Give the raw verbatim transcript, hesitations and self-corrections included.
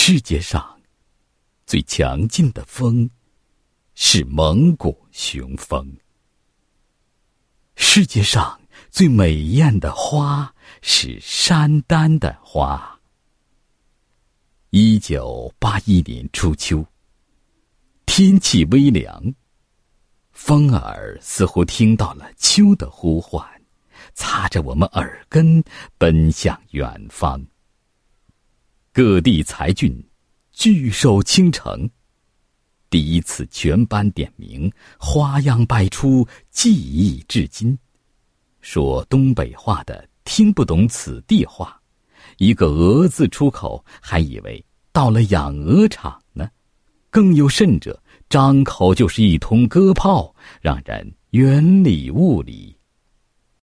世界上最强劲的风是蒙古雄风，世界上最美艳的花是山丹的花。一九八一年初秋，天气微凉，风儿似乎听到了秋的呼唤，擦着我们耳根奔向远方。各地才俊聚首倾城，第一次全班点名，花样百出，技艺至今。说东北话的听不懂此地话，一个鹅字出口，还以为到了养鹅场呢。更有甚者，张口就是一通歌炮，让人云里雾里，